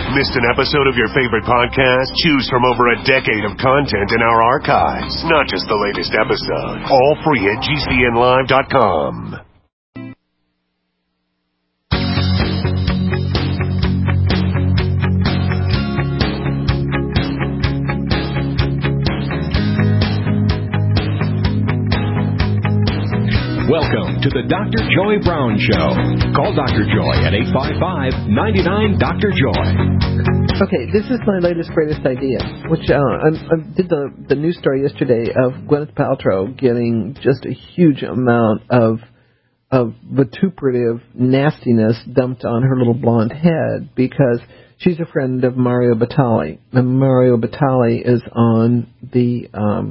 Missed an episode of your favorite podcast? Choose from over a decade of content in our archives, not just the latest episode. All free at GCNlive.com. Welcome to the Dr. Joy Brown Show. Call Dr. Joy at 855-99-DR-JOY. Okay, this is my latest, greatest idea, which I did the news story yesterday of Gwyneth Paltrow getting just a huge amount of vituperative nastiness dumped on her little blonde head because she's a friend of Mario Batali. And Mario Batali is on the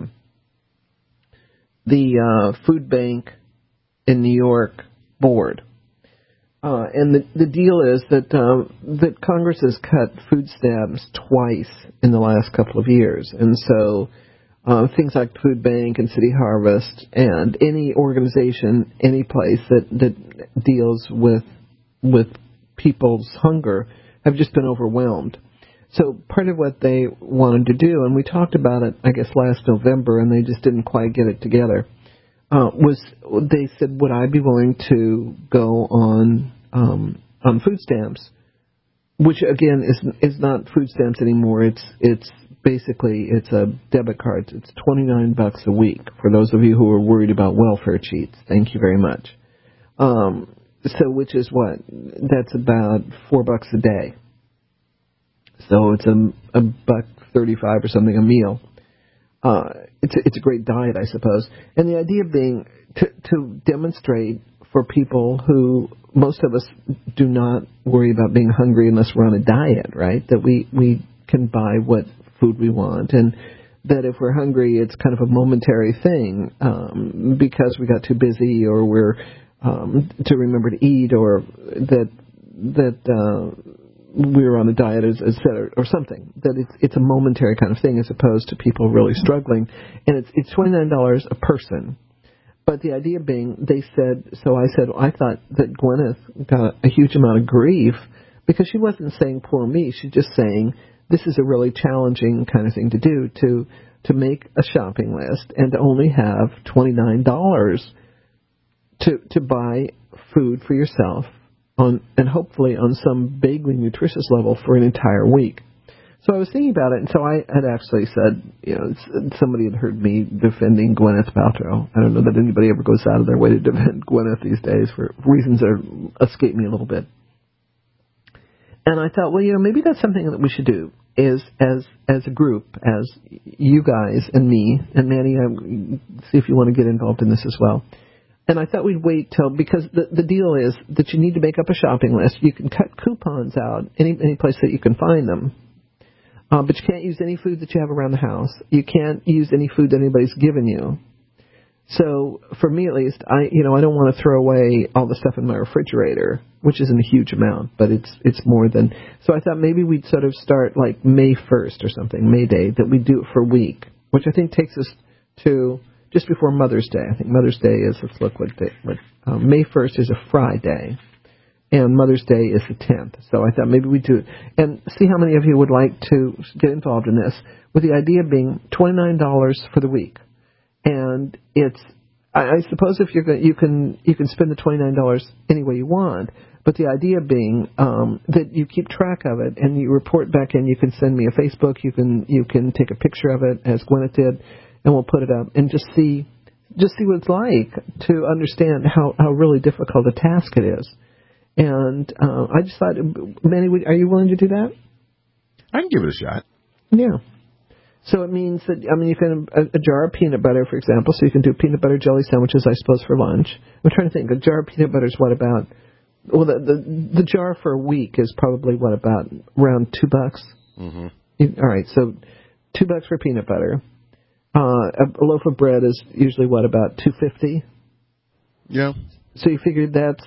food bank in New York board. And the deal is that Congress has cut food stamps twice in the last couple of years. And so things like Food Bank and City Harvest and any organization, any place that deals with people's hunger have just been overwhelmed. So part of what they wanted to do, and we talked about it, I guess, last November, and they just didn't quite get it together, was they said, would I be willing to go on food stamps, which again is not food stamps anymore. It's basically it's a debit card. It's $29 a week for those of you who are worried about welfare cheats. Thank you very much. So which is what? That's about $4 a day. So it's $1.35 or something a meal. It's a great diet, I suppose. And the idea being to demonstrate for people who, most of us do not worry about being hungry unless we're on a diet, right? That we can buy what food we want, and that if we're hungry, it's kind of a momentary thing because we got too busy, or we're to remember to eat, or that we're on a diet, or something. That it's a momentary kind of thing, as opposed to people really struggling. And it's $29 a person. But the idea being, I thought that Gwyneth got a huge amount of grief because she wasn't saying poor me. She's just saying this is a really challenging kind of thing to do, to make a shopping list and to only have $29 to buy food for yourself and hopefully on some vaguely nutritious level for an entire week. So I was thinking about it, and so I had actually said, somebody had heard me defending Gwyneth Paltrow. I don't know that anybody ever goes out of their way to defend Gwyneth these days for reasons that escape me a little bit. And I thought, well, maybe that's something that we should do is as a group, as you guys and me, and Manny, see if you want to get involved in this as well. And I thought we'd wait because the deal is that you need to make up a shopping list. You can cut coupons out any place that you can find them. But you can't use any food that you have around the house. You can't use any food that anybody's given you. So for me at least, I don't want to throw away all the stuff in my refrigerator, which isn't a huge amount, but it's more than. So I thought maybe we'd sort of start like May 1st or something, May Day, that we do it for a week, which I think takes us to just before Mother's Day. I think Mother's Day is, let's look what day. May 1st is a Friday. And Mother's Day is the 10th. So I thought maybe we'd do it. And see how many of you would like to get involved in this, with the idea being $29 for the week. And it's, I suppose if you can spend the $29 any way you want, but the idea being that you keep track of it and you report back in. You can send me a Facebook. You can take a picture of it, as Gwyneth did, and we'll put it up and just see what it's like to understand how really difficult a task it is. And I just thought, Manny, are you willing to do that? I can give it a shot. Yeah. So it means that, you can, a jar of peanut butter, for example, so you can do peanut butter jelly sandwiches, I suppose, for lunch. I'm trying to think, a jar of peanut butter is what about, well, the jar for a week is probably what about, around $2? Mm-hmm. All right, so $2 for peanut butter. A loaf of bread is usually what, about $2.50? Yeah. So you figure that's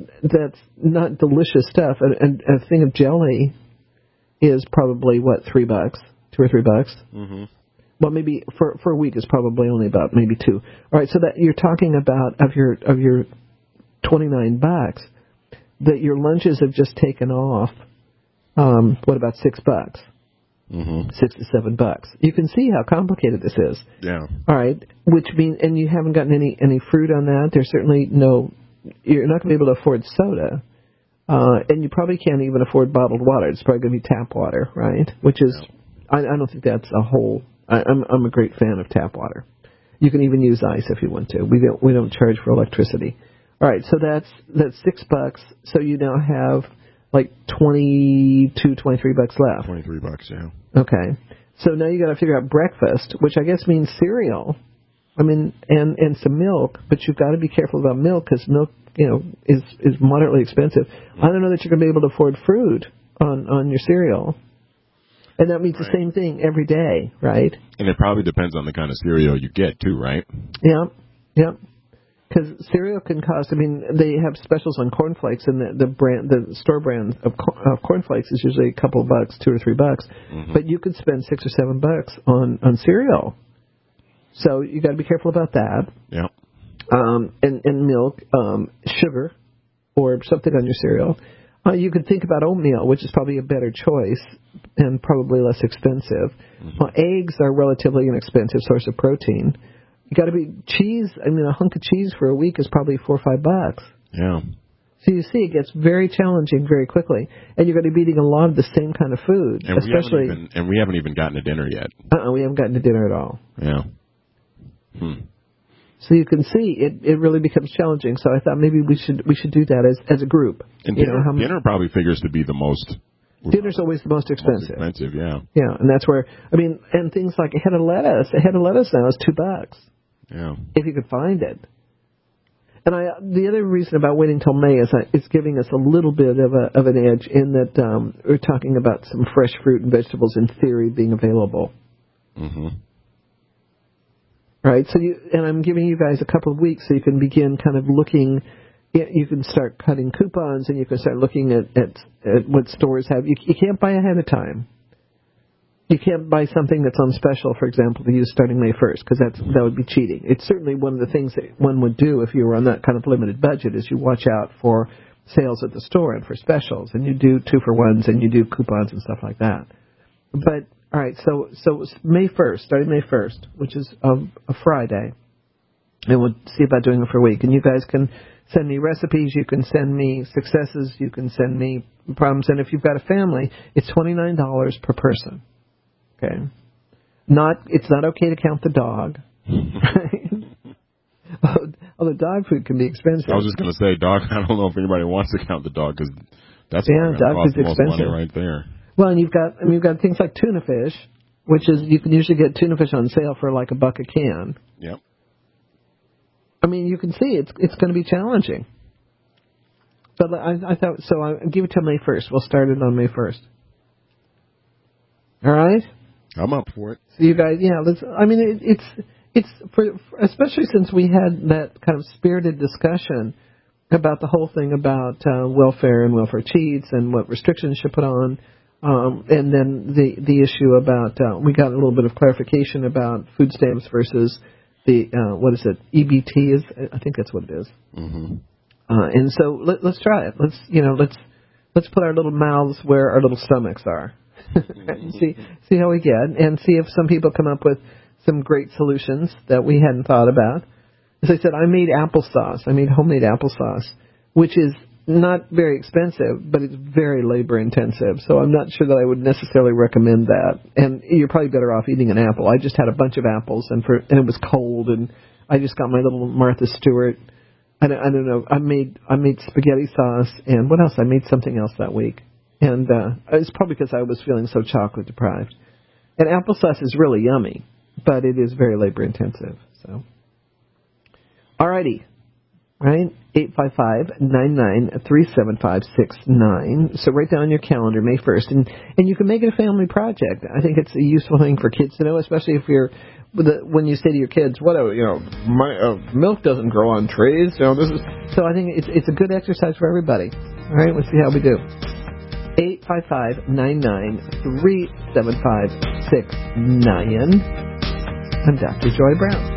not delicious stuff. And a thing of jelly is probably what, $3, $2 or $3? Mm-hmm. Well, maybe for a week is probably only about maybe $2. All right, so that you're talking about of your $29, that your lunches have just taken off What about $6? Mm-hmm. $6 to $7. You can see how complicated this is. Yeah. All right, which means, and you haven't gotten any fruit on that. There's certainly no. You're not going to be able to afford soda, and you probably can't even afford bottled water. It's probably going to be tap water, right? Which is, I don't think that's a whole. I'm a great fan of tap water. You can even use ice if you want to. We don't charge for electricity. All right, so that's $6. So you now have like $22, $23 left. $23, yeah. Okay. So now you got to figure out breakfast, which I guess means cereal. I mean, and some milk, but you've got to be careful about milk because milk, is moderately expensive. I don't know that you're going to be able to afford fruit on your cereal. And that means the same thing every day, right? And it probably depends on the kind of cereal you get, too, right? Yeah. Because cereal can cost, they have specials on cornflakes, and the store brand of cornflakes is usually a couple of bucks, $2 or $3. Mm-hmm. But you could spend $6 or $7 on cereal. So you got to be careful about that. Yeah. And milk, sugar, or something on your cereal. You could think about oatmeal, which is probably a better choice and probably less expensive. Mm-hmm. Eggs are a relatively inexpensive source of protein. You got to be cheese. A hunk of cheese for a week is probably $4 or $5. Yeah. So you see, it gets very challenging very quickly, and you're going to be eating a lot of the same kind of food, and especially. We haven't even gotten to dinner yet. We haven't gotten to dinner at all. Yeah. So you can see it really becomes challenging. So I thought maybe we should do that as a group. And dinner probably figures to be the most. Dinner's always the most expensive. Most expensive, yeah. Yeah, and that's where and things like a head of lettuce. A head of lettuce now is $2. Yeah. If you could find it. And the other reason about waiting till May is it's giving us a little bit of an edge in that we're talking about some fresh fruit and vegetables in theory being available. Mm-hmm. Right, so I'm giving you guys a couple of weeks so you can begin kind of looking. You can start cutting coupons, and you can start looking at what stores have. You can't buy ahead of time. You can't buy something that's on special, for example, to use starting May 1st, because that would be cheating. It's certainly one of the things that one would do if you were on that kind of limited budget, is you watch out for sales at the store and for specials, and you do 2-for-1s, and you do coupons and stuff like that. But all right, so May 1st, starting May 1st, which is a Friday, and we'll see about doing it for a week. And you guys can send me recipes, you can send me successes, you can send me problems. And if you've got a family, it's $29 per person. Okay, it's not okay to count the dog. Although dog food can be expensive. I was just going to say, dog. I don't know if anybody wants to count the dog because that's dog cost food's the most expensive money right there. Well, and you've got things like tuna fish, which is you can usually get tuna fish on sale for like $1 a can. Yep. You can see it's going to be challenging. But I thought so. I'll give it till May 1st. We'll start it on May 1st. All right. I'm up for it. So you guys, it's for especially since we had that kind of spirited discussion about the whole thing about welfare and welfare cheats and what restrictions should put on. And then the issue about we got a little bit of clarification about food stamps versus the what is it, EBT is, I think that's what it is. Mm-hmm. And so let's try it. Let's put our little mouths where our little stomachs are. And see how we get, and see if some people come up with some great solutions that we hadn't thought about. As I said, I made applesauce. I made homemade applesauce, which is not very expensive, but it's very labor intensive. So I'm not sure that I would necessarily recommend that. And you're probably better off eating an apple. I just had a bunch of apples, and it was cold, and I just got my little Martha Stewart. I don't know. I made spaghetti sauce, and what else? I made something else that week. And it's probably because I was feeling so chocolate deprived. And applesauce is really yummy, but it is very labor intensive. So, alrighty, right? 855-993-7569. So write down on your calendar May 1st, and you can make it a family project. I think it's a useful thing for kids to know, especially if you're when you say to your kids, my milk doesn't grow on trees. So I think it's a good exercise for everybody. All right, let's see how we do. 855-993-7569. I'm Dr. Joy Brown.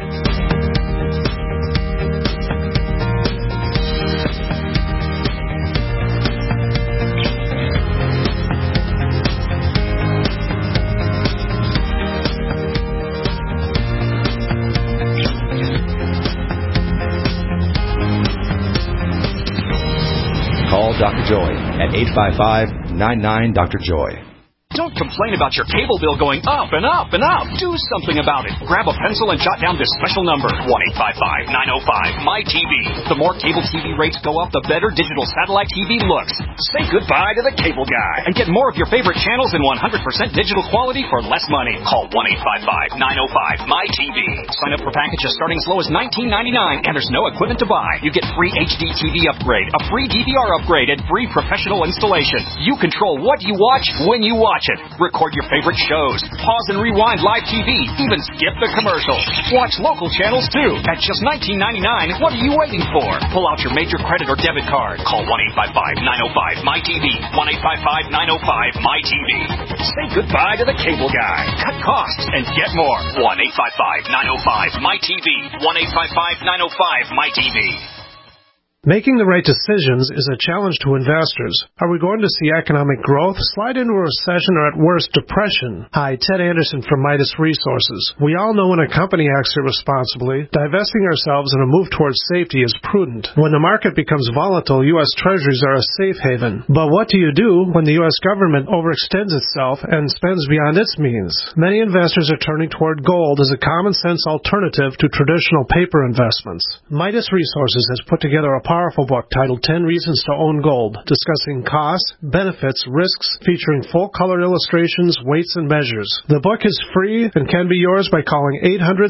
Dr. Joy at 855-99-DR-JOY. Don't complain about your cable bill going up and up and up. Do something about it. Grab a pencil and jot down this special number, 1-855-905-MY-TV. The more cable TV rates go up, the better digital satellite TV looks. Say goodbye to the cable guy and get more of your favorite channels in 100% digital quality for less money. Call 1-855-905-MY-TV. Sign up for packages starting as low as $19.99, and there's no equipment to buy. You get free HD TV upgrade, a free DVR upgrade, and free professional installation. You control what you watch when you watch it. Record your favorite shows. Pause and rewind live TV. Even skip the commercials. Watch local channels too. At just $19.99, what are you waiting for? Pull out your major credit or debit card. Call 1-855-905-MY-TV. 1-855-905-MY-TV. Say goodbye to the cable guy. Cut costs and get more. 1-855-905-MY-TV. 1-855-905-MY-TV. Making the right decisions is a challenge to investors. Are we going to see economic growth, slide into a recession, or at worst, depression? Hi, Ted Anderson from Midas Resources. We all know when a company acts irresponsibly, divesting ourselves in a move towards safety is prudent. When the market becomes volatile, U.S. Treasuries are a safe haven. But what do you do when the U.S. government overextends itself and spends beyond its means? Many investors are turning toward gold as a common-sense alternative to traditional paper investments. Midas Resources has put together a powerful book titled 10 Reasons to Own Gold, discussing costs, benefits, risks, featuring full-color illustrations, weights, and measures. The book is free and can be yours by calling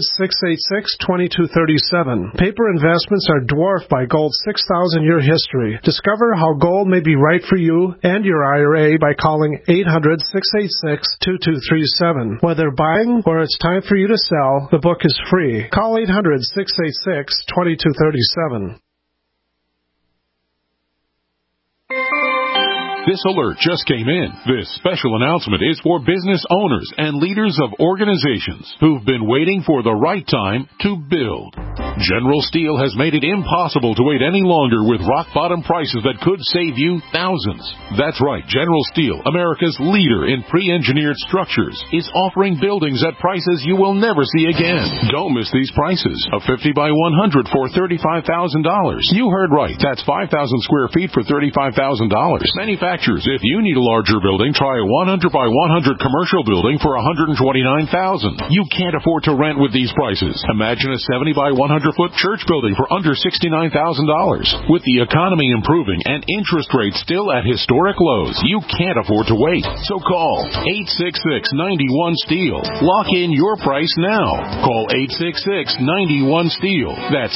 800-686-2237. Paper investments are dwarfed by gold's 6,000-year history. Discover how gold may be right for you and your IRA by calling 800-686-2237. Whether buying or it's time for you to sell, the book is free. Call 800-686-2237. This alert just came in. This special announcement is for business owners and leaders of organizations who've been waiting for the right time to build. General Steel has made it impossible to wait any longer with rock-bottom prices that could save you thousands. That's right, General Steel, America's leader in pre-engineered structures, is offering buildings at prices you will never see again. Don't miss these prices. A 50 by 100 for $35,000. You heard right. That's 5,000 square feet for $35,000. Manufacturers, if you need a larger building, try a 100 by 100 commercial building for $129,000. You can't afford to rent with these prices. Imagine a 70 by 100-foot church building for under $69,000. With the economy improving and interest rates still at historic lows, you can't afford to wait. So call 866-91-STEEL. Lock in your price now. Call 866-91-STEEL. That's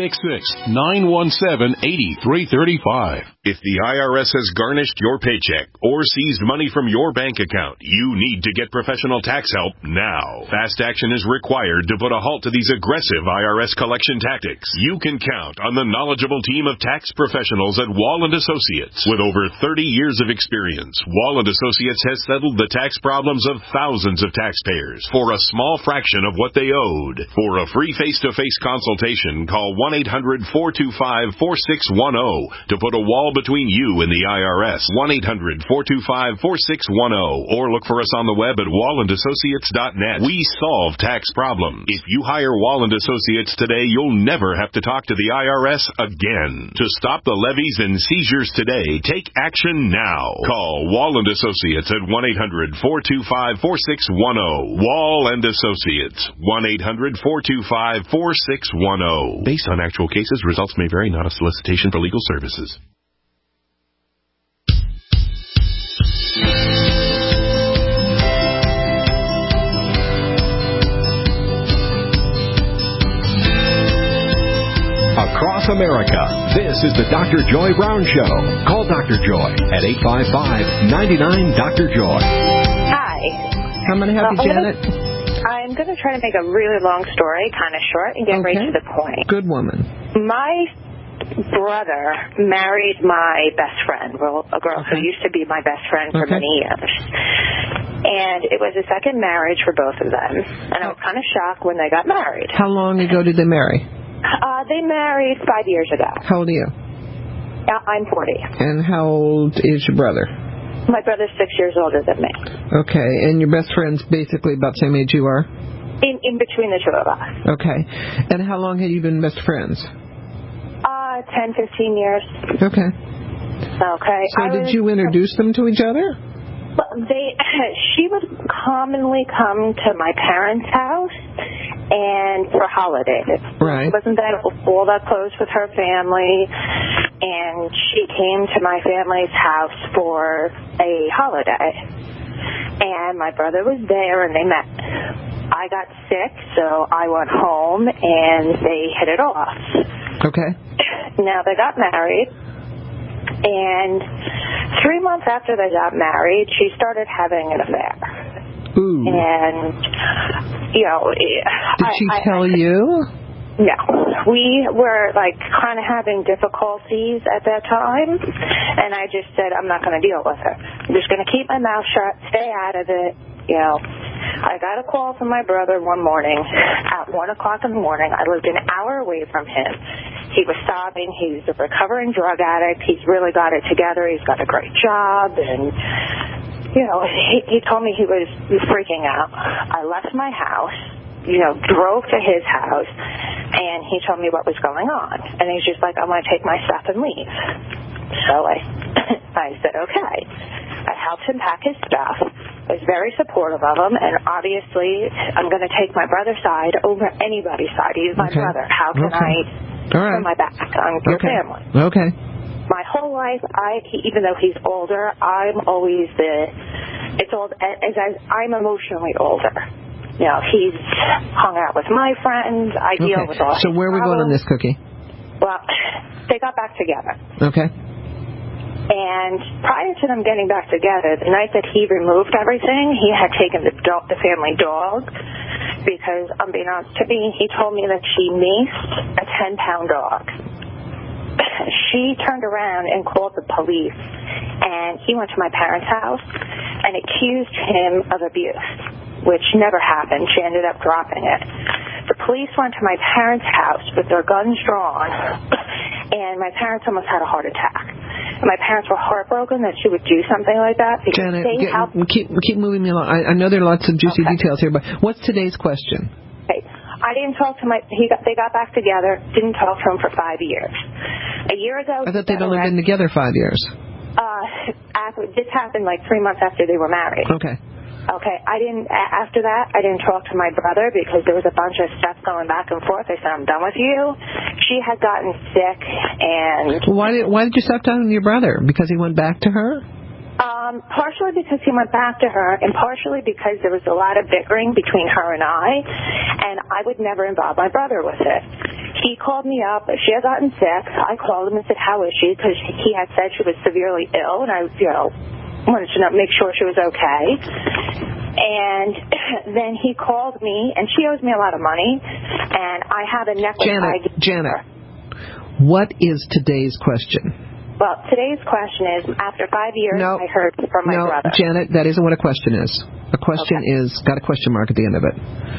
866-917-8335. If the IRS has garnished your paycheck or seized money from your bank account, you need to get professional tax help now. Fast action is required to put a halt to these aggressive IRS collection tactics. You can count on the knowledgeable team of tax professionals at Wall & Associates. With over 30 years of experience, Wall & Associates has settled the tax problems of thousands of taxpayers for a small fraction of what they owed. For a free face-to-face consultation, call 1-800-425-4610 to put a wall between you and the IRS. 1-800-425-4610 or look for us on the web at wallandassociates.net. We solve tax problems. If you hire Wall & Associates today, you'll never have to talk to the IRS again. To stop the levies and seizures today, take action now. Call Wall & Associates at 1-800-425-4610. Wall & Associates. 1-800-425-4610. Based on actual cases, results may vary, not a solicitation for legal services. Across America, this is the Dr. Joy Brown Show. Call Dr. Joy at 855-99-DR-JOY. Hi. How may I help you, Janet? I'm going to try to make a really long story kind of short and get right to the point. Good woman. My brother married my best friend, a girl who used to be my best friend for many years. And it was a second marriage for both of them. And I was kind of shocked when they got married. How long ago did they marry? They married 5 years ago. How old are you? I'm 40. And how old is your brother? My brother's 6 years older than me. Okay, and your best friend's basically about the same age you are? In between the two of us. Okay. And how long have you been best friends? 10, 15 years. Okay. Okay. So did you introduce them to each other? She would commonly come to my parents' house and for holidays. Right. She wasn't all that close with her family, and she came to my family's house for a holiday. And my brother was there, and they met. I got sick, so I went home, and they hit it off. Okay. Now, they got married. And 3 months after they got married, she started having an affair. Ooh. And, you know... Did she tell you? No. We were, kind of having difficulties at that time. And I just said, I'm not going to deal with her. I'm just going to keep my mouth shut, stay out of it. You know, I got a call from my brother one morning at 1 o'clock in the morning. I lived an hour away from him. He was sobbing. He's a recovering drug addict. He's really got it together. He's got a great job. And, you know, he told me he was freaking out. I left my house, drove to his house, and he told me what was going on. And he's just like, I'm going to take my stuff and leave. So I said, okay. I helped him pack his stuff. I was very supportive of him, and obviously I'm going to take my brother's side over anybody's side. He's my brother. How can I turn my back on your family? Okay. My whole life, even though he's older, I'm always I'm emotionally older. You know, he's hung out with my friends. I deal with all his So where are we going on this, Cookie? Well, they got back together. Okay. And prior to them getting back together, the night that he removed everything, he had taken the family dog because, unbeknownst to me, he told me that she maced a 10-pound dog. She turned around and called the police, and he went to my parents' house and accused him of abuse, which never happened. She ended up dropping it. The police went to my parents' house with their guns drawn, and my parents almost had a heart attack. And my parents were heartbroken that she would do something like that. Because Janet, keep moving me along. I know there are lots of juicy details here, but what's today's question? Okay. I didn't talk to they got back together, didn't talk to him for 5 years. A year ago... I thought they'd only been together 5 years. This happened 3 months after they were married. Okay. Okay, after that, I didn't talk to my brother because there was a bunch of stuff going back and forth. I said, I'm done with you. She had gotten sick, and... Why did you stop talking to your brother? Because he went back to her? Partially because he went back to her, and partially because there was a lot of bickering between her and I would never involve my brother with it. He called me up. She had gotten sick. I called him and said, how is she? Because he had said she was severely ill, and I, wanted to make sure she was okay. And then he called me, and she owes me a lot of money, and I have a necklace. Janet, what is today's question? Well, today's question is, after 5 years, I heard from my brother. No, Janet, that isn't what a question is. A question is, got a question mark at the end of it.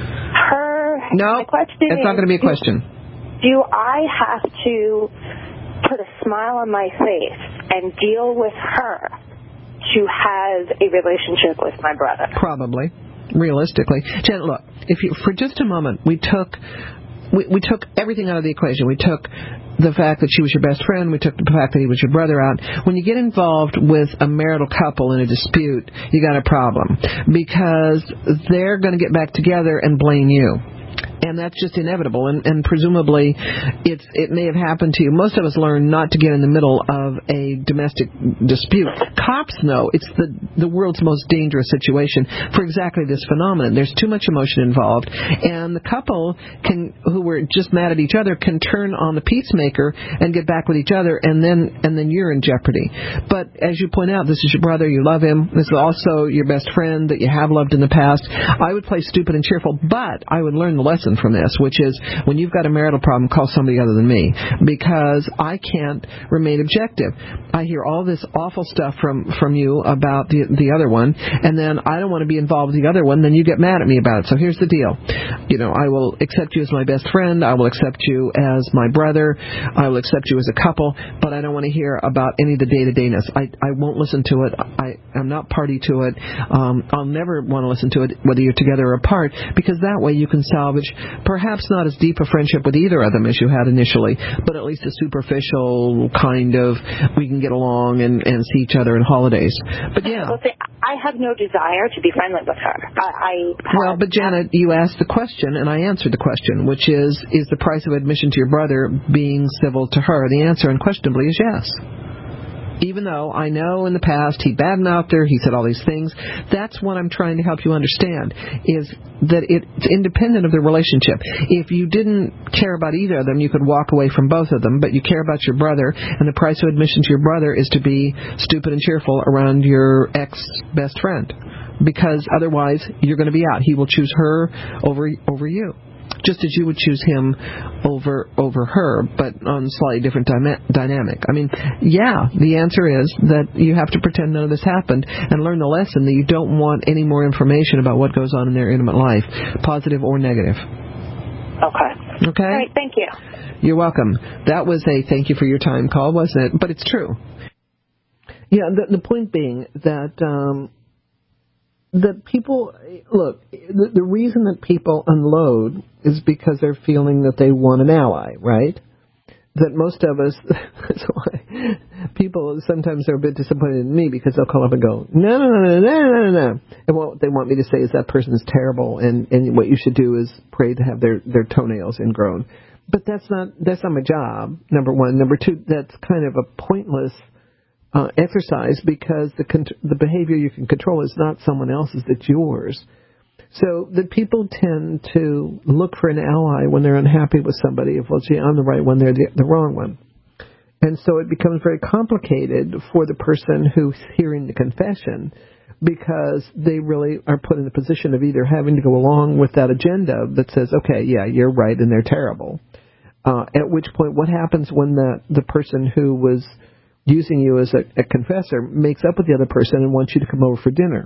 My question it's not going to be a question. Do I have to put a smile on my face and deal with her to have a relationship with my brother? Probably, realistically. Janet, look, for just a moment, we took everything out of the equation. We took the fact that she was your best friend. We took the fact that he was your brother out. When you get involved with a marital couple in a dispute, you got a problem because they're going to get back together and blame you. And that's just inevitable, and presumably it may have happened to you. Most of us learn not to get in the middle of a domestic dispute. Cops know it's the world's most dangerous situation for exactly this phenomenon. There's too much emotion involved, and the couple who were just mad at each other can turn on the peacemaker and get back with each other, and then you're in jeopardy. But as you point out, this is your brother, you love him. This is also your best friend that you have loved in the past. I would play stupid and cheerful, but I would learn the lesson from this, which is when you've got a marital problem, call somebody other than me, because I can't remain objective. I hear all this awful stuff from you about the other one, and then I don't want to be involved with the other one, then you get mad at me about it. So here's the deal. I will accept you as my best friend, I will accept you as my brother, I will accept you as a couple, but I don't want to hear about any of the day-to-dayness. I won't listen to it. I'm not party to it. I'll never want to listen to it, whether you're together or apart, because that way you can salvage Perhaps not as deep a friendship with either of them as you had initially, but at least a superficial kind of, we can get along and see each other in holidays. But yeah. Well, see, I have no desire to be friendly with her. Well, but Janet, you asked the question, and I answered the question, which is the price of admission to your brother being civil to her? The answer unquestionably is yes. Even though I know in the past he badmouthed her, he said all these things, that's what I'm trying to help you understand, is that it's independent of the relationship. If you didn't care about either of them, you could walk away from both of them, but you care about your brother, and the price of admission to your brother is to be stupid and cheerful around your ex-best friend, because otherwise you're going to be out. He will choose her over you. Just as you would choose him over her, but on a slightly different dynamic. I mean, yeah, the answer is that you have to pretend none of this happened and learn the lesson that you don't want any more information about what goes on in their intimate life, positive or negative. Okay. Okay? All right, thank you. You're welcome. That was a thank you for your time call, wasn't it? But it's true. Yeah, the point being that... that people, look, the reason that people unload is because they're feeling that they want an ally, right? That most of us, that's why people sometimes are a bit disappointed in me, because they'll call up and go, no. And what they want me to say is that person is terrible, and what you should do is pray to have their toenails ingrown. But that's not my job, number one. Number two, that's kind of a pointless exercise, because the behavior you can control is not someone else's, it's yours. So the people tend to look for an ally when they're unhappy with somebody. If, well, gee, I'm the right one, they're the wrong one. And so it becomes very complicated for the person who's hearing the confession, because they really are put in the position of either having to go along with that agenda that says, okay, yeah, you're right and they're terrible. At which point, what happens when the person who was using you as a confessor makes up with the other person and wants you to come over for dinner?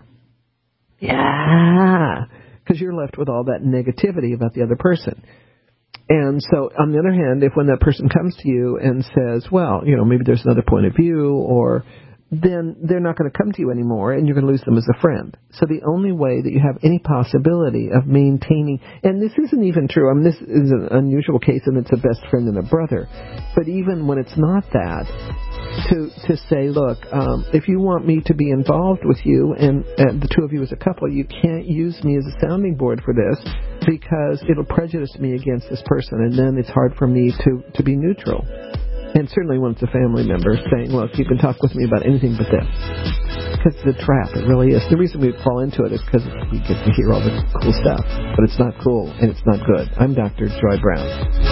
Yeah, because you're left with all that negativity about the other person. And so, on the other hand, if when that person comes to you and says, well, maybe there's another point of view, or then they're not going to come to you anymore, and you're going to lose them as a friend. So the only way that you have any possibility of maintaining, and this isn't even true, I mean, this is an unusual case, and it's a best friend and a brother, but even when it's not that, to say, look, if you want me to be involved with you, and the two of you as a couple, you can't use me as a sounding board for this, because it'll prejudice me against this person, and then it's hard for me to be neutral. And certainly when it's a family member saying, look, you can talk with me about anything but this. Because it's a trap, it really is. The reason we fall into it is because we get to hear all the cool stuff. But it's not cool, and it's not good. I'm Dr. Joy Brown.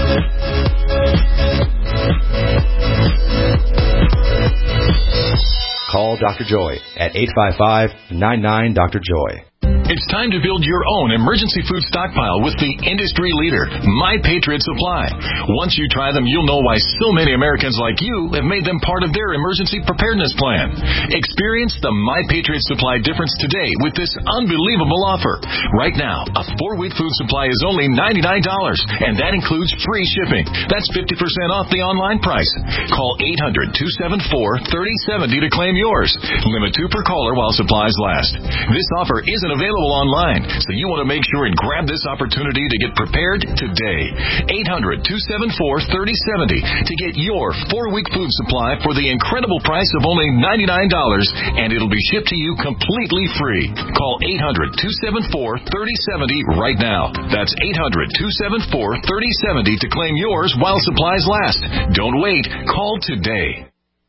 Call Dr. Joy at 855-99-DR-JOY. It's time to build your own emergency food stockpile with the industry leader, My Patriot Supply. Once you try them, you'll know why so many Americans like you have made them part of their emergency preparedness plan. Experience the My Patriot Supply difference today with this unbelievable offer. Right now, a 4-week food supply is only $99, and that includes free shipping. That's 50% off the online price. Call 800-274-3070 to claim yours. Limit 2 per caller while supplies last. This offer isn't available online, so you want to make sure and grab this opportunity to get prepared today. 800-274-3070 to get your 4-week food supply for the incredible price of only $99, and it'll be shipped to you completely free. Call 800-274-3070 right now. That's 800-274-3070 to claim yours while supplies last. Don't wait. Call today.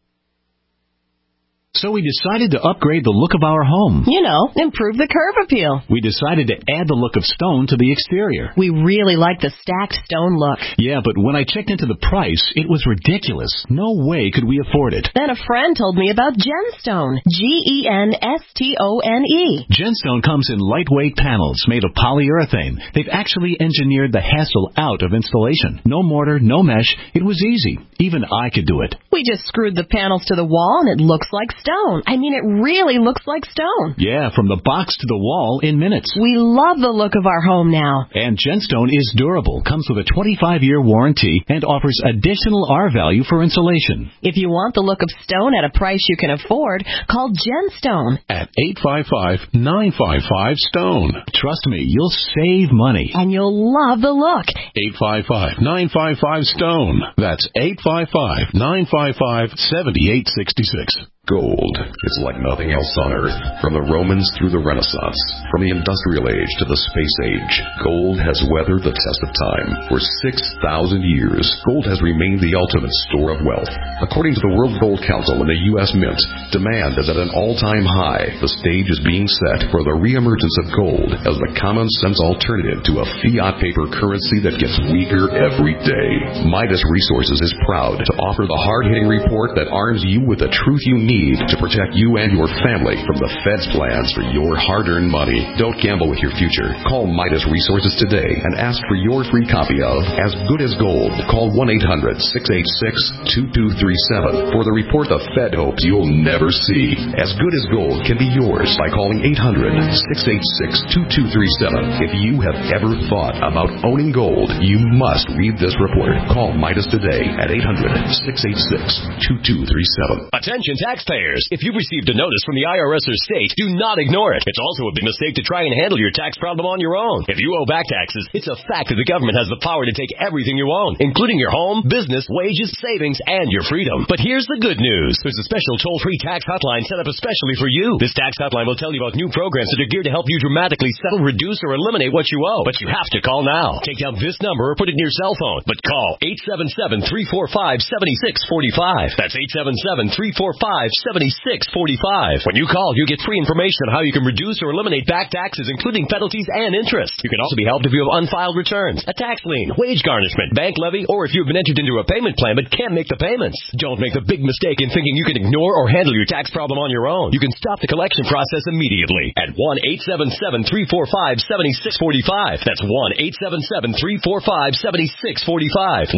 So we decided to upgrade the look of our home. Improve the curb appeal. We decided to add the look of stone to the exterior. We really like the stacked stone look. Yeah, but when I checked into the price, it was ridiculous. No way could we afford it. Then a friend told me about Genstone. Genstone. Genstone comes in lightweight panels made of polyurethane. They've actually engineered the hassle out of installation. No mortar, no mesh. It was easy. Even I could do it. We just screwed the panels to the wall and it looks like stone. I mean, it really looks like stone. Yeah, from the box to the wall in minutes. We love the look of our home now. And Gemstone is durable, comes with a 25-year warranty, and offers additional R-value for insulation. If you want the look of stone at a price you can afford, call Gemstone at 855-955-STONE. Trust me, you'll save money. And you'll love the look. 855-955-STONE. That's 855-955-7866. Gold is like nothing else on Earth. From the Romans through the Renaissance, from the Industrial Age to the Space Age, gold has weathered the test of time. For 6,000 years, gold has remained the ultimate store of wealth. According to the World Gold Council and the U.S. Mint, demand is at an all-time high. The stage is being set for the reemergence of gold as the common-sense alternative to a fiat paper currency that gets weaker every day. Midas Resources is proud to offer the hard-hitting report that arms you with the truth you need to protect you and your family from the Fed's plans for your hard-earned money. Don't gamble with your future. Call Midas Resources today and ask for your free copy of As Good as Gold. Call 1-800-686-2237 for the report the Fed hopes you'll never see. As Good as Gold can be yours by calling 800-686-2237. If you have ever thought about owning gold, you must read this report. Call Midas today at 800-686-2237. Attention taxpayers! If you've received a notice from the IRS or state, do not ignore it. It's also a big mistake to try and handle your tax problem on your own. If you owe back taxes, it's a fact that the government has the power to take everything you own, including your home, business, wages, savings, and your freedom. But here's the good news. There's a special toll-free tax hotline set up especially for you. This tax hotline will tell you about new programs that are geared to help you dramatically settle, reduce, or eliminate what you owe. But you have to call now. Take down this number or put it in your cell phone. But call 877-345-7645. That's 877-345-7645. When you call, you get free information on how you can reduce or eliminate back taxes, including penalties and interest. You can also be helped if you have unfiled returns, a tax lien, wage garnishment, bank levy, or if you've been entered into a payment plan but can't make the payments. Don't make the big mistake in thinking you can ignore or handle your tax problem on your own. You can stop the collection process immediately at 1-877-345-7645. That's 1-877-345-7645.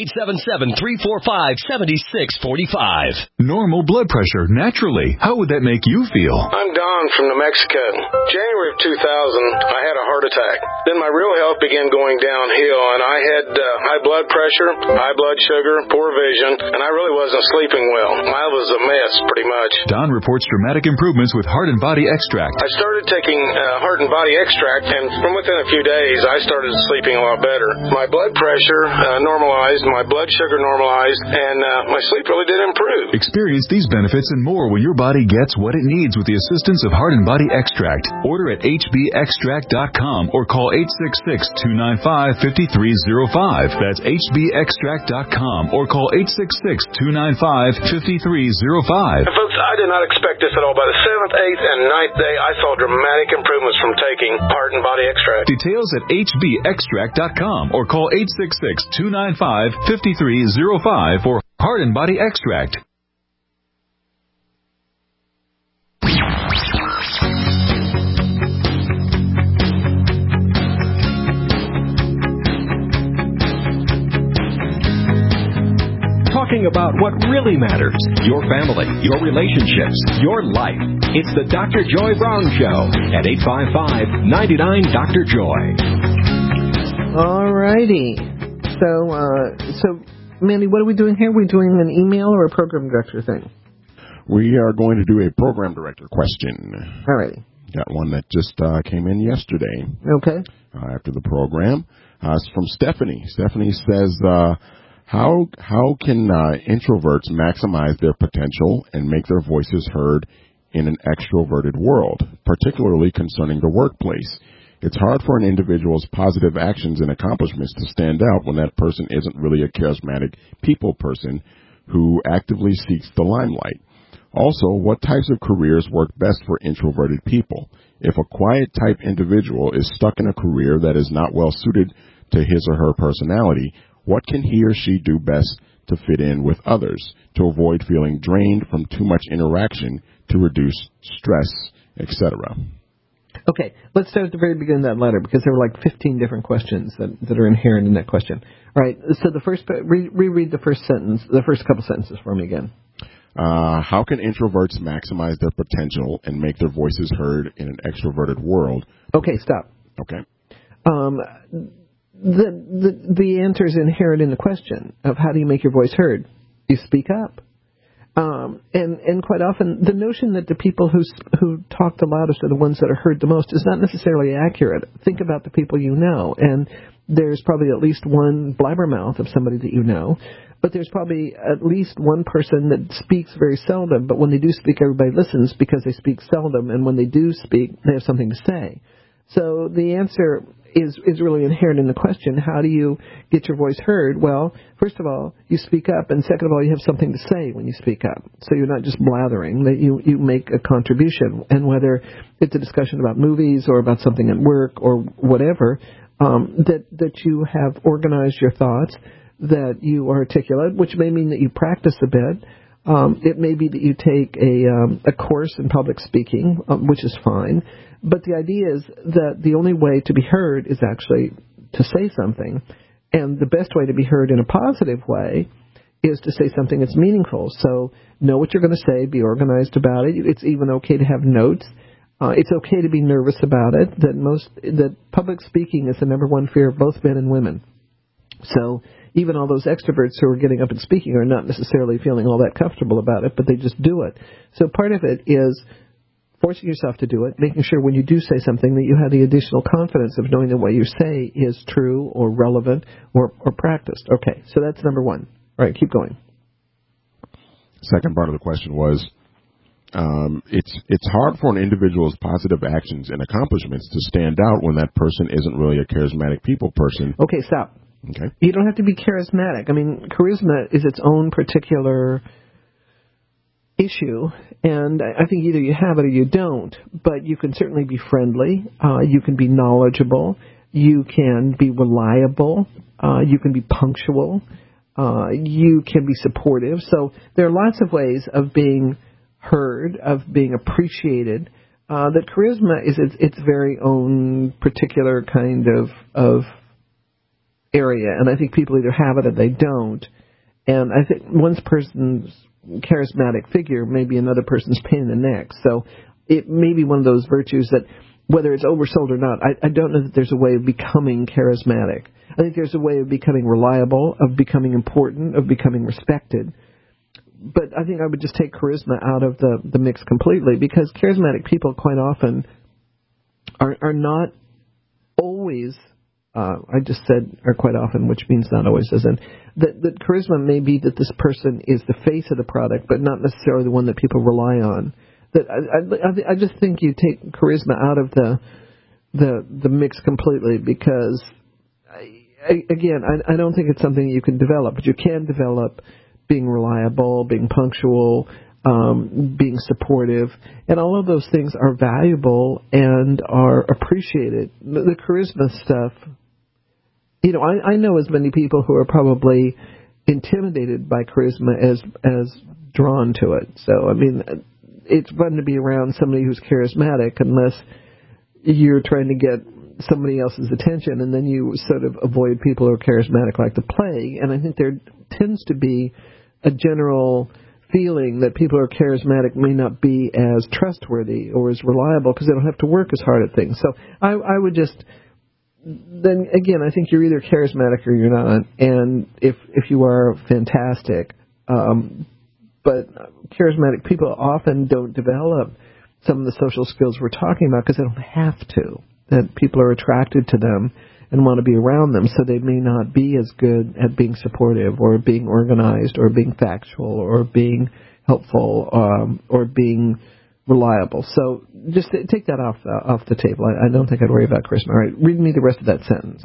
1-877-345-7645. Normal blood pressure, naturally. How would that make you feel? I'm Don from New Mexico. January of 2000, I had a heart attack. Then my real health began going downhill, and I had high blood pressure, high blood sugar, poor vision, and I really wasn't sleeping well. I was a mess, pretty much. Don reports dramatic improvements with Heart and Body Extract. I started taking Heart and Body Extract, and from within a few days, I started sleeping a lot better. My blood pressure normalized, my blood sugar normalized, and my sleep really did improve. Experience these benefits and more when your body gets what it needs with the assistance of Heart and Body Extract. Order at hbextract.com or call 866-295-5305. That's hbextract.com or call 866-295-5305. Folks, I did not expect this at all. By the 7th, 8th, and 9th day, I saw dramatic improvements from taking Heart and Body Extract. Details at hbextract.com or call 866-295-5305 for Heart and Body Extract. Talking about what really matters, your family, your relationships, your life. It's the Dr. Joy Brown Show at 855-99-DR-JOY. All righty. So, Mandy, what are we doing here? Are we doing an email or a program director thing? We are going to do a program director question. All righty. Got one that just came in yesterday. Okay. After the program. It's from Stephanie. Stephanie says, How can introverts maximize their potential and make their voices heard in an extroverted world, particularly concerning the workplace? It's hard for an individual's positive actions and accomplishments to stand out when that person isn't really a charismatic people person who actively seeks the limelight. Also, what types of careers work best for introverted people? If a quiet type individual is stuck in a career that is not well suited to his or her personality, what can he or she do best to fit in with others, to avoid feeling drained from too much interaction, to reduce stress, etc.? Okay, let's start at the very beginning of that letter, because there were like 15 different questions that are inherent in that question. All right, so the first, reread the first sentence, the first couple sentences for me again. How can introverts maximize their potential and make their voices heard in an extroverted world? Okay, stop. Okay. The answer is inherent in the question of how do you make your voice heard? You speak up. And quite often, the notion that the people who talk the loudest are the ones that are heard the most is not necessarily accurate. Think about the people you know, and there's probably at least one blabbermouth of somebody that you know, but there's probably at least one person that speaks very seldom, but when they do speak, everybody listens because they speak seldom, and when they do speak, they have something to say. So the answer is really inherent in the question, how do you get your voice heard? Well, first of all, you speak up, and second of all, you have something to say when you speak up. So you're not just blathering, that you make a contribution. And whether it's a discussion about movies or about something at work or whatever, that you have organized your thoughts, that you are articulate, which may mean that you practice a bit. It may be that you take a course in public speaking, which is fine. But the idea is that the only way to be heard is actually to say something. And the best way to be heard in a positive way is to say something that's meaningful. So know what you're going to say, be organized about it. It's even okay to have notes. It's okay to be nervous about it. That public speaking is the number one fear of both men and women. So even all those extroverts who are getting up and speaking are not necessarily feeling all that comfortable about it, but they just do it. So part of it is forcing yourself to do it, making sure when you do say something that you have the additional confidence of knowing that what you say is true or relevant or practiced. Okay, so that's number one. All right, keep going. Second part of the question was, it's hard for an individual's positive actions and accomplishments to stand out when that person isn't really a charismatic people person. Okay, stop. Okay. You don't have to be charismatic. I mean, charisma is its own particular issue, and I think either you have it or you don't, but you can certainly be friendly, you can be knowledgeable, you can be reliable, you can be punctual, you can be supportive. So there are lots of ways of being heard, of being appreciated. That charisma is its very own particular kind of area, and I think people either have it or they don't. And I think one person's charismatic figure may be another person's pain in the neck. So it may be one of those virtues that, whether it's oversold or not, I don't know that there's a way of becoming charismatic. I think there's a way of becoming reliable, of becoming important, of becoming respected. But I think I would just take charisma out of the mix completely, because charismatic people quite often are not always, I just said are quite often, which means not always, as in that charisma may be that this person is the face of the product, but not necessarily the one that people rely on. That I just think you take charisma out of the mix completely, because I don't think it's something you can develop, but you can develop being reliable, being punctual, being supportive, and all of those things are valuable and are appreciated. The charisma stuff, I know as many people who are probably intimidated by charisma as drawn to it. So, I mean, it's fun to be around somebody who's charismatic unless you're trying to get somebody else's attention, and then you sort of avoid people who are charismatic like the plague. And I think there tends to be a general feeling that people who are charismatic may not be as trustworthy or as reliable because they don't have to work as hard at things. So I would just, then again, I think you're either charismatic or you're not. And if you are, fantastic. But charismatic people often don't develop some of the social skills we're talking about because they don't have to. That people are attracted to them and want to be around them, so they may not be as good at being supportive or being organized or being factual or being helpful or being reliable. So just take that off the table. I don't think I'd worry about charisma. All right, read me the rest of that sentence.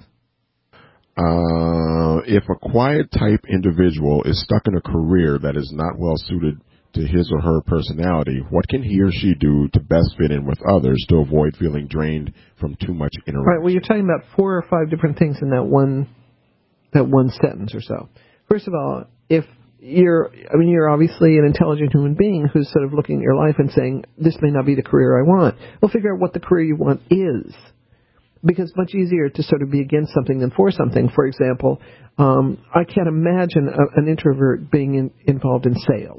If a quiet type individual is stuck in a career that is not well suited to his or her personality, what can he or she do to best fit in with others to avoid feeling drained from too much interaction? Right. Well, you're talking about 4 or 5 different things in that one sentence or so. First of all, if you're obviously an intelligent human being who's sort of looking at your life and saying, this may not be the career I want. Well, figure out what the career you want is. Because it's much easier to sort of be against something than for something. For example, I can't imagine an introvert being involved in sales.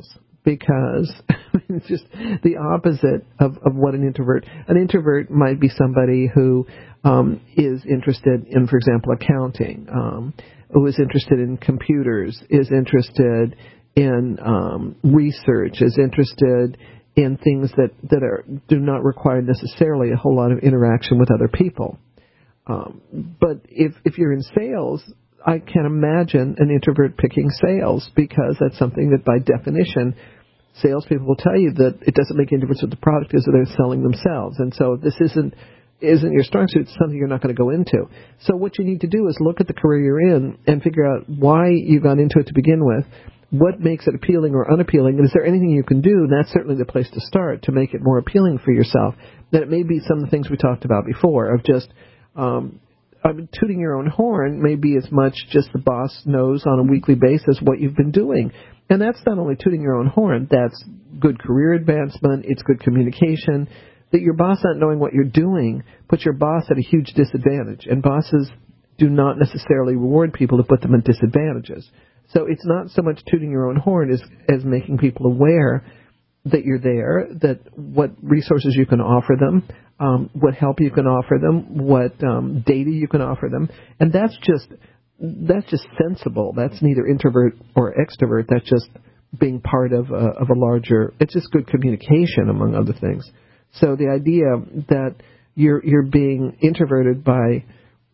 because it's just the opposite of what an introvert. An introvert might be somebody who is interested in, for example, accounting, who is interested in computers, is interested in research, is interested in things that do not require necessarily a whole lot of interaction with other people. But if you're in sales, I can imagine an introvert picking sales, because that's something that by definition, salespeople will tell you that it doesn't make any difference what the product is, or they're selling themselves. And so if this isn't your strong suit, it's something you're not going to go into. So what you need to do is look at the career you're in and figure out why you got into it to begin with, what makes it appealing or unappealing, and is there anything you can do? And that's certainly the place to start to make it more appealing for yourself. Then it may be some of the things we talked about before of just tooting your own horn may be as much just the boss knows on a weekly basis what you've been doing. And that's not only tooting your own horn, that's good career advancement, it's good communication. That your boss not knowing what you're doing puts your boss at a huge disadvantage. And bosses do not necessarily reward people to put them at disadvantages. So it's not so much tooting your own horn as making people aware that you're there, that what resources you can offer them, what help you can offer them, what data you can offer them. And that's just sensible. That's neither introvert or extrovert. That's just being part of a larger, it's just good communication, among other things. So the idea that you're being introverted by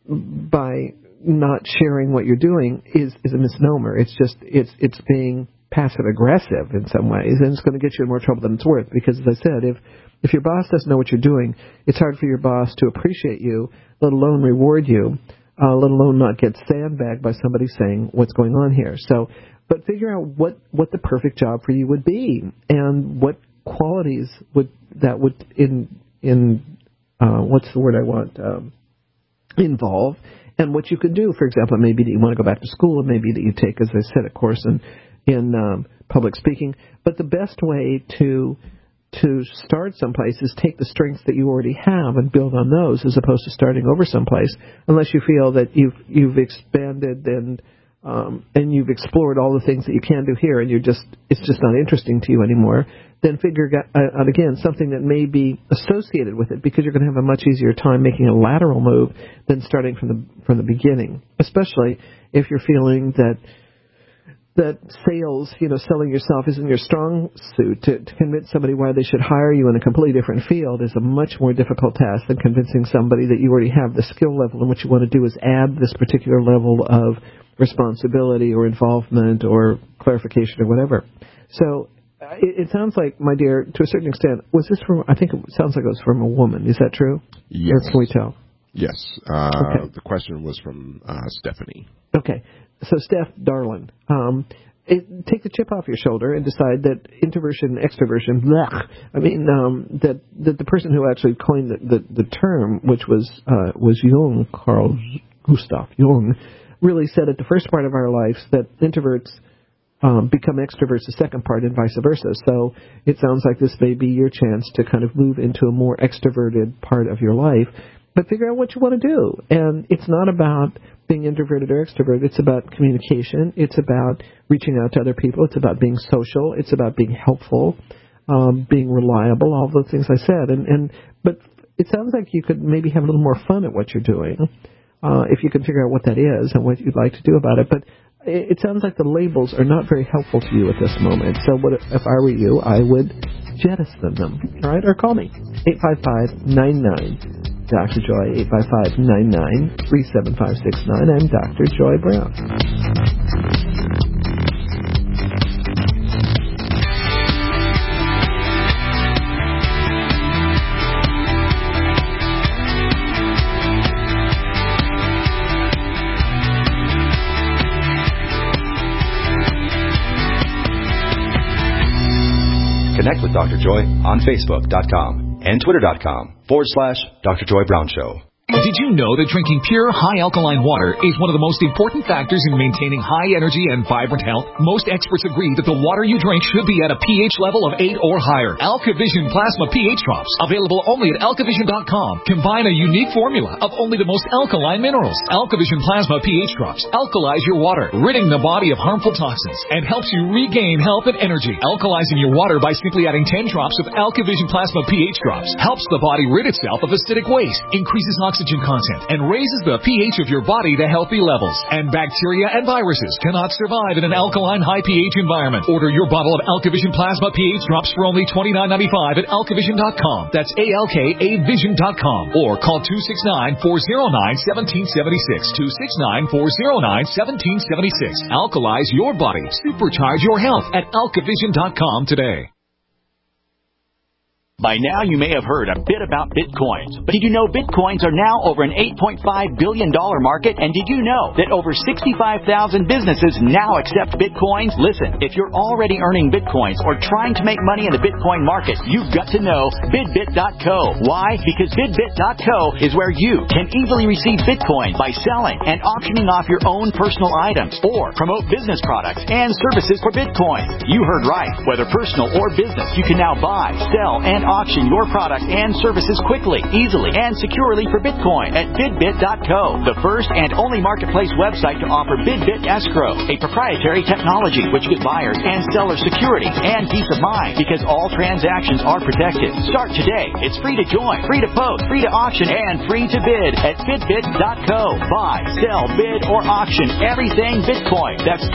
not sharing what you're doing is a misnomer. It's just it's being passive aggressive in some ways, and it's going to get you in more trouble than it's worth. Because as I said, if your boss doesn't know what you're doing, it's hard for your boss to appreciate you, let alone reward you, let alone not get sandbagged by somebody saying what's going on here. So, but figure out what the perfect job for you would be, and what qualities would what's the word I want involve, and what you could do. For example, it may be that you want to go back to school, it may be that you take, as I said, a course in public speaking. But the best way to start someplace is take the strengths that you already have and build on those, as opposed to starting over someplace, unless you feel that you've expanded and you've explored all the things that you can do here, and it's just not interesting to you anymore. Then figure out again something that may be associated with it, because you're going to have a much easier time making a lateral move than starting from the beginning. Especially if you're feeling that sales, selling yourself isn't your strong suit. To convince somebody why they should hire you in a completely different field is a much more difficult task than convincing somebody that you already have the skill level, and what you want to do is add this particular level of responsibility or involvement or clarification or whatever. So it sounds like, my dear, to a certain extent, I think it sounds like it was from a woman. Is that true? Yes. Or can we tell? Yes. Okay. The question was from Stephanie. Okay. So, Steph, darling, take the chip off your shoulder and decide that introversion and extroversion, that the person who actually coined the term, which was Jung, Carl Gustav Jung, really said at the first part of our lives that introverts become extroverts the second part, and vice versa. So it sounds like this may be your chance to kind of move into a more extroverted part of your life, but figure out what you want to do. And it's not about being introverted or extroverted. It's about communication. It's about reaching out to other people. It's about being social. It's about being helpful, being reliable, all those things I said. But it sounds like you could maybe have a little more fun at what you're doing, if you can figure out what that is and what you'd like to do about it. But it sounds like the labels are not very helpful to you at this moment. So if I were you, I would jettison them. All right? Or call me. 855-99 Dr. Joy, 855-99-37569. I'm Dr. Joy Brown. Connect with Dr. Joy on Facebook.com and Twitter.com/Dr. Joy Brown Show. Did you know that drinking pure, high alkaline water is one of the most important factors in maintaining high energy and vibrant health? Most experts agree that the water you drink should be at a pH level of 8 or higher. AlkaVision Plasma pH drops, available only at alkavision.com, combine a unique formula of only the most alkaline minerals. AlkaVision Plasma pH drops alkalize your water, ridding the body of harmful toxins, and helps you regain health and energy. Alkalizing your water by simply adding 10 drops of AlkaVision Plasma pH drops helps the body rid itself of acidic waste, increases oxygen content, and raises the pH of your body to healthy levels. And bacteria and viruses cannot survive in an alkaline high pH environment. Order your bottle of AlkaVision Plasma pH drops for only $29.95 at alkavision.com. That's ALKAvision.com. Or call 269-409-1776. 269-409-1776. Alkalize your body. Supercharge your health at alkavision.com today. By now, you may have heard a bit about Bitcoins. But did you know Bitcoins are now over an $8.5 billion market? And did you know that over 65,000 businesses now accept Bitcoins? Listen, if you're already earning Bitcoins or trying to make money in the Bitcoin market, you've got to know BidBit.co. Why? Because BidBit.co is where you can easily receive Bitcoin by selling and auctioning off your own personal items or promote business products and services for Bitcoin. You heard right. Whether personal or business, you can now buy, sell, and auction your products and services quickly, easily, and securely for Bitcoin at BidBit.co, the first and only marketplace website to offer BidBit Escrow, a proprietary technology which gives buyers and sellers security and peace of mind because all transactions are protected. Start today. It's free to join, free to post, free to auction, and free to bid at BidBit.co. Buy, sell, bid, or auction everything Bitcoin. That's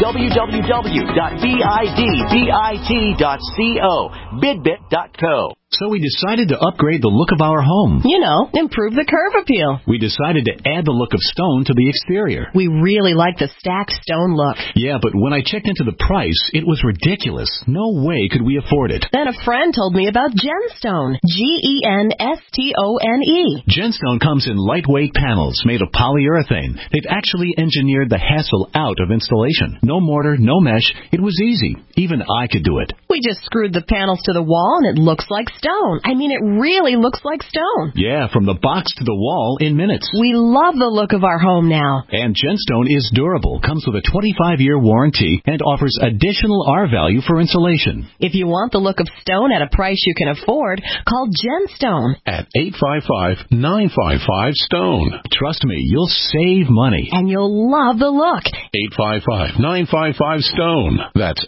www.bidbit.co. BidBit.co. So we decided to upgrade the look of our home. You know, improve the curve appeal. We decided to add the look of stone to the exterior. We really like the stacked stone look. Yeah, but when I checked into the price, it was ridiculous. No way could we afford it. Then a friend told me about Genstone. Genstone. Genstone comes in lightweight panels made of polyurethane. They've actually engineered the hassle out of installation. No mortar, no mesh. It was easy. Even I could do it. We just screwed the panels to the wall and it looks like stone. I mean, it really looks like stone. Yeah, from the box to the wall in minutes. We love the look of our home now. And Genstone is durable, comes with a 25-year warranty, and offers additional R value for insulation. If you want the look of stone at a price you can afford, call Genstone at 855-955-STONE. Trust me, you'll save money. And you'll love the look. 855-955-STONE. That's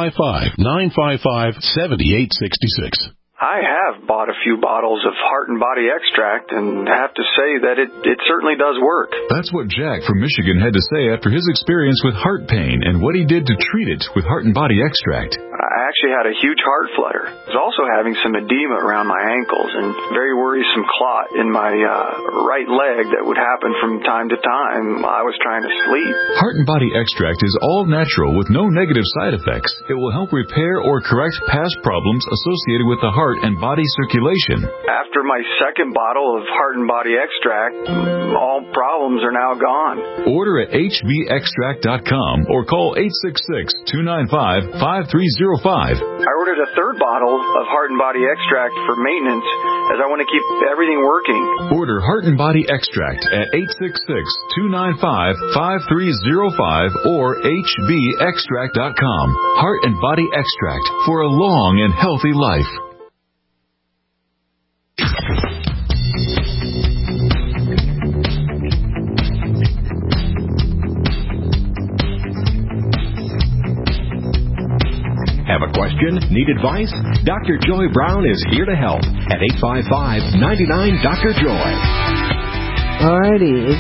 855-955-7866. I have bought a few bottles of Heart and Body Extract and have to say that it certainly does work. That's what Jack from Michigan had to say after his experience with heart pain and what he did to treat it with Heart and Body Extract. I actually had a huge heart flutter. I was also having some edema around my ankles and very worrisome clot in my right leg that would happen from time to time while I was trying to sleep. Heart and Body Extract is all natural with no negative side effects. It will help repair or correct past problems associated with the heart and body circulation. After my second bottle of Heart and Body Extract, all problems are now gone. Order at hbextract.com or call 866-295-5305. I ordered a third bottle of Heart and Body Extract for maintenance as I want to keep everything working. Order Heart and Body Extract at 866-295-5305 or hbextract.com. Heart and Body Extract for a long and healthy life. Have a question? Need advice? Dr. Joy Brown is here to help at 855-99-DR-JOY. Alrighty,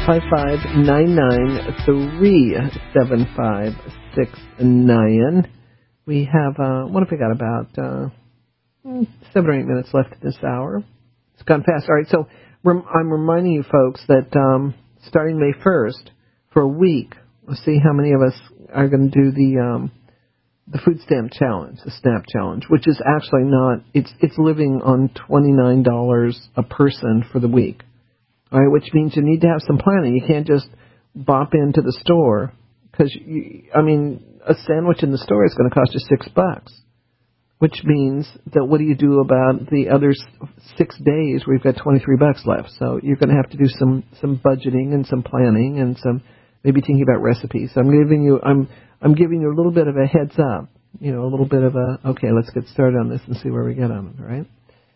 855-993-7569. We have, what have we got, about 7 or 8 minutes left in this hour. It's gone fast. All right, so I'm reminding you folks that starting May 1st, for a week, we'll see how many of us are going to do the food stamp challenge, the SNAP challenge, which is actually not, it's living on $29 a person for the week. All right, which means you need to have some planning. You can't just bop into the store because, a sandwich in the store is going to cost you $6. which means that what do you do about the other 6 days where you've got $23 left? So you're going to have to do some budgeting and some planning and some maybe thinking about recipes. So I'm giving you a little bit of a heads up, a little bit of okay, let's get started on this and see where we get on it, all right?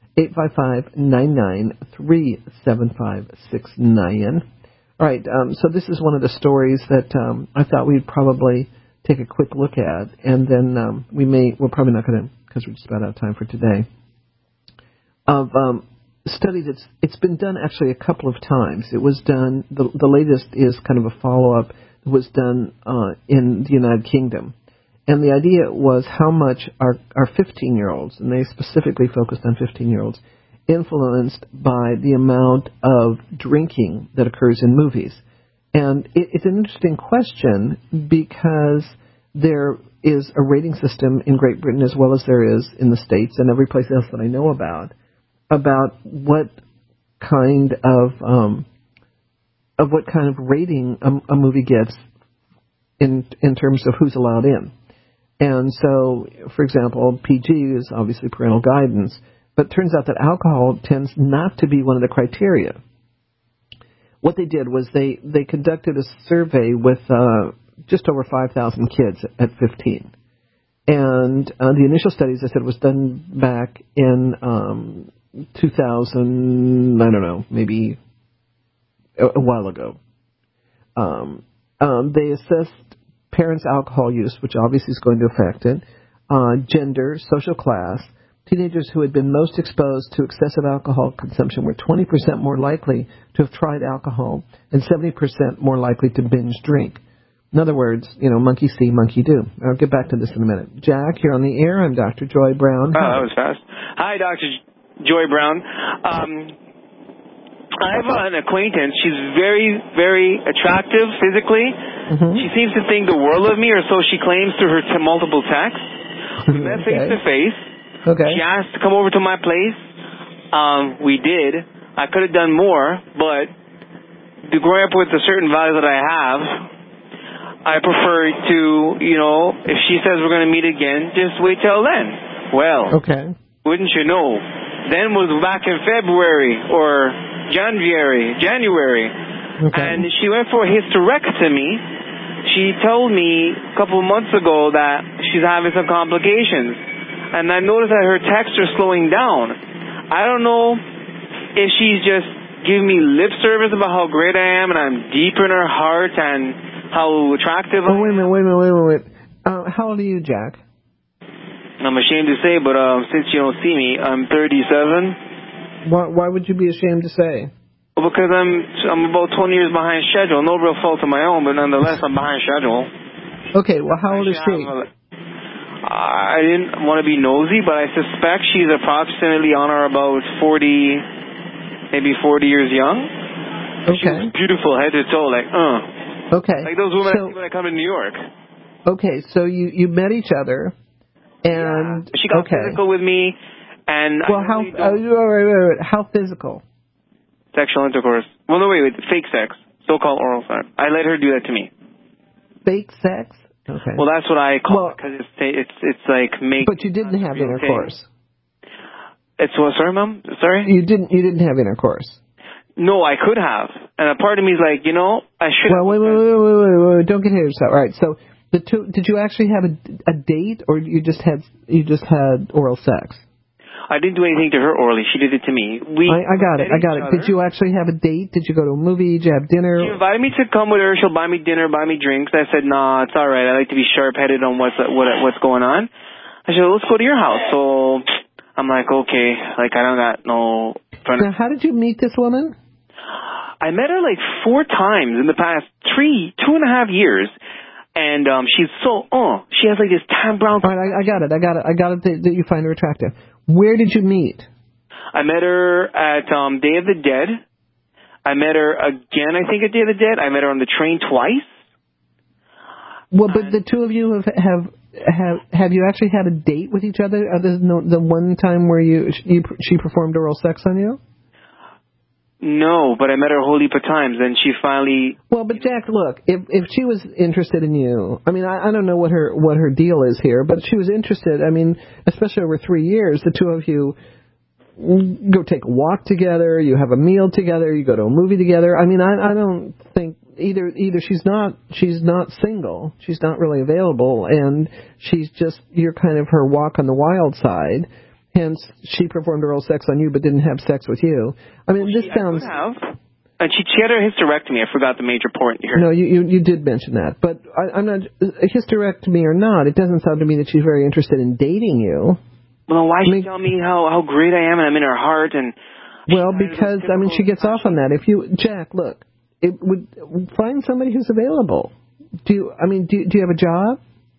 855-993-7569. All right, so this is one of the stories that I thought we'd probably take a quick look at, and then we're probably not going to, because we're just about out of time for today, of a study it's been done actually a couple of times. It was done, the latest is kind of a follow-up. It was done in the United Kingdom. And the idea was how much our 15-year-olds, and they specifically focused on 15-year-olds, influenced by the amount of drinking that occurs in movies. And it's an interesting question because there is a rating system in Great Britain as well as there is in the States and every place else that I know about what kind of rating a movie gets in terms of who's allowed in. And so, for example, PG is obviously parental guidance, but it turns out that alcohol tends not to be one of the criteria. What they did was they conducted a survey with just over 5,000 kids at 15. And the initial study, as I said, was done back in 2000, I don't know, maybe a while ago. They assessed parents' alcohol use, which obviously is going to affect it, gender, social class. Teenagers who had been most exposed to excessive alcohol consumption were 20% more likely to have tried alcohol and 70% more likely to binge drink. In other words, monkey see, monkey do. I'll get back to this in a minute. Jack, you're on the air. I'm Dr. Joy Brown. Oh, that was fast. Hi, Dr. Joy Brown. I have an acquaintance. She's very, very attractive physically. Mm-hmm. She seems to think the world of me, or so she claims through her multiple texts. We met face to face. Okay. She asked to come over to my place. We did. I could have done more, but growing up with the certain values that I have, I prefer to, if she says we're going to meet again, just wait till then. Well, okay. Wouldn't you know? Then was back in February or January, okay. And she went for a hysterectomy. She told me a couple of months ago that she's having some complications. And I noticed that her texts are slowing down. I don't know if she's just giving me lip service about how great I am and I'm deep in her heart and how attractive I am. Wait a minute. How old are you, Jack? I'm ashamed to say, but since you don't see me, I'm 37. Why would you be ashamed to say? Well, because I'm about 20 years behind schedule. No real fault of my own, but nonetheless, I'm behind schedule. Okay, well, how old is she? I didn't want to be nosy, but I suspect she's approximately on or about 40, maybe 40 years young. Okay. She was beautiful head to toe, Okay. Like those women I see when I come to New York. Okay, so you met each other, and she got physical with me, and wait. How physical? Sexual intercourse. Well, no, wait, fake sex, so-called oral sex. I let her do that to me. Fake sex? Okay. Well, that's what I call it, because it's like make. But you didn't have intercourse. It's what? Sorry, Mom. Sorry. You didn't have intercourse. No, I could have, and a part of me is like, I should. Well, wait! Don't get ahead of yourself. All right. So the two, did you actually have a date, or you just had oral sex? I didn't do anything to her orally. She did it to me. I got it. Did you actually have a date? Did you go to a movie? Did you have dinner? She invited me to come with her. She'll buy me dinner, buy me drinks. I said, nah, it's all right. I like to be sharp-headed on what's going on. I said, let's go to your house. So I'm like, okay. Like, I don't got no... Now, how did you meet this woman? I met her like 4 times in the past 2.5 years. And she's so, she has like this tan brown... All right, I got it. That you find her attractive. Where did you meet? I met her at Day of the Dead. I met her again, I think, at Day of the Dead. I met her on the train twice. Well, but the two of you have you actually had a date with each other other than the one time where she performed oral sex on you? No, but I met her a whole heap of times, and she finally... Well, but Jack, look, if she was interested in you, I mean, I don't know what her deal is here, but she was interested, I mean, especially over 3 years, the two of you go take a walk together, you have a meal together, you go to a movie together. I mean, I don't think either she's not single, she's not really available, and she's just, you're kind of her walk on the wild side. Hence, she performed oral sex on you but didn't have sex with you. I mean, this sounds... And she had her hysterectomy. I forgot the major point here. No, you did mention that. But I'm not... Hysterectomy or not, it doesn't sound to me that she's very interested in dating you. Well, why she tell me how great I am and I'm in her heart and... Well, because, I mean, she gets off on that. If you... Jack, look, it would find somebody who's available. Do you have a job?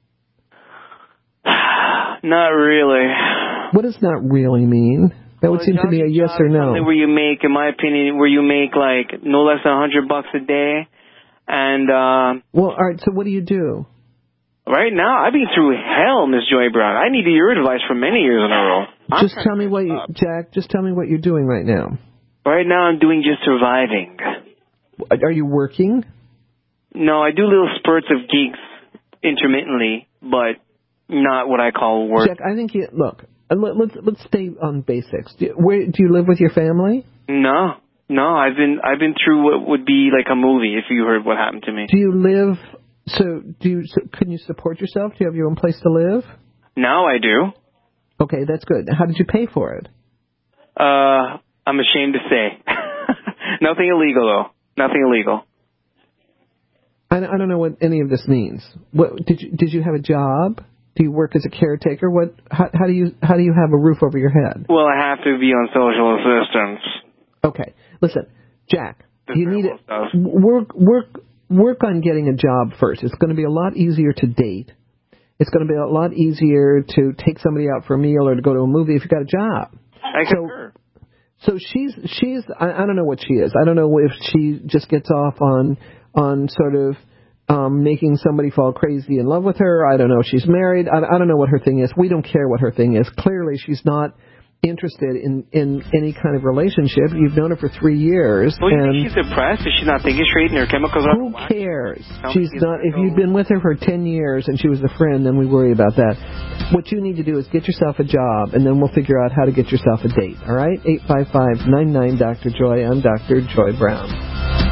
Not really. What does not really mean? That would seem to be a yes or no. Where you make, in my opinion, like no less than $100 a day, and well, all right. So what do you do? Right now, I've been through hell, Miss Joy Brown. I needed your advice for many years in a row. Just tell me what Jack. Just tell me what you're doing right now. Right now, I'm doing just surviving. Are you working? No, I do little spurts of gigs intermittently, but not what I call work. Jack, I think look. Let's stay on basics. Do you live with your family? No. I've been through what would be like a movie if you heard what happened to me. Do you live? Can you support yourself? Do you have your own place to live? Now I do. Okay, that's good. How did you pay for it? I'm ashamed to say. Nothing illegal though. Nothing illegal. I don't know what any of this means. What did you have a job? Do you work as a caretaker? How do you have a roof over your head? Well, I have to be on social assistance. Okay. Listen, Jack, you need to work on getting a job first. It's going to be a lot easier to date. It's going to be a lot easier to take somebody out for a meal or to go to a movie if you've got a job. I concur. So she's I don't know what she is. I don't know if she just gets off on sort of making somebody fall crazy in love with her. I don't know. She's married. I don't know what her thing is. We don't care what her thing is. Clearly, she's not interested in any kind of relationship. You've known her for 3 years. Well, you think she's depressed? Is she not thinking straight and her chemicals are... Who cares? She's not... If you've been with her for 10 years and she was a friend, then we worry about that. What you need to do is get yourself a job, and then we'll figure out how to get yourself a date. All right? 855-99-Dr. Joy. I'm Dr. Joy Brown.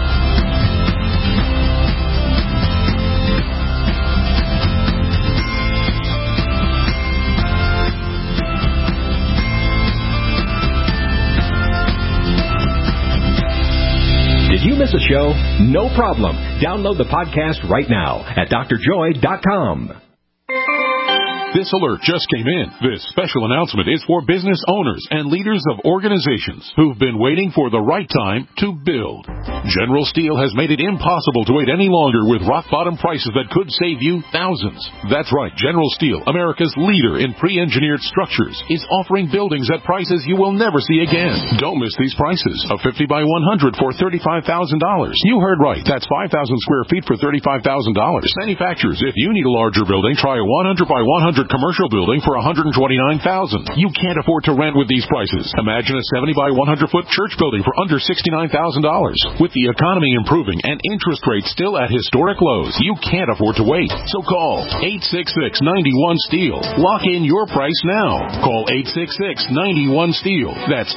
Did you miss a show? No problem. Download the podcast right now at drjoy.com. This alert just came in. This special announcement is for business owners and leaders of organizations who've been waiting for the right time to build. General Steel has made it impossible to wait any longer with rock-bottom prices that could save you thousands. That's right, General Steel, America's leader in pre-engineered structures, is offering buildings at prices you will never see again. Don't miss these prices. A 50 by 100 for $35,000. You heard right. That's 5,000 square feet for $35,000. Manufacturers, if you need a larger building, try a 100 by 100 commercial building for $129,000. You can't afford to rent with these prices. Imagine a 70 by 100 foot church building for under $69,000. With the economy improving and interest rates still at historic lows, you can't afford to wait. So call 866-91-STEEL. Lock in your price now. Call 866-91-STEEL. That's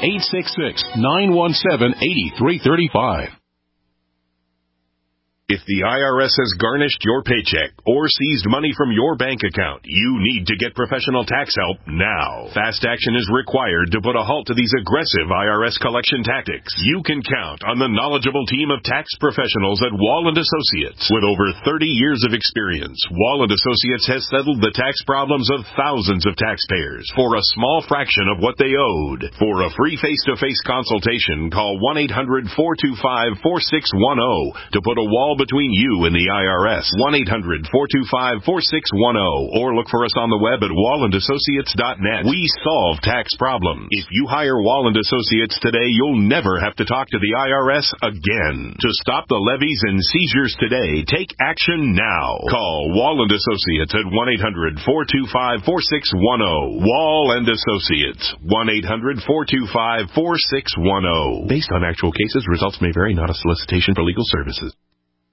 866-917-8335. If the IRS has garnished your paycheck or seized money from your bank account, you need to get professional tax help now. Fast action is required to put a halt to these aggressive IRS collection tactics. You can count on the knowledgeable team of tax professionals at Wall & Associates. With over 30 years of experience, Wall & Associates has settled the tax problems of thousands of taxpayers for a small fraction of what they owed. For a free face-to-face consultation, call 1-800-425-4610 to put a Wall all between you and the IRS. 1-800-425-4610 or look for us on the web at wallandassociates.net. We solve tax problems. If you hire Walland Associates today, you'll never have to talk to the IRS again. To stop the levies and seizures today, take action now. Call Walland Associates at 1-800-425-4610. Wall and Associates. 1-800-425-4610. Based on actual cases, results may vary, not a solicitation for legal services.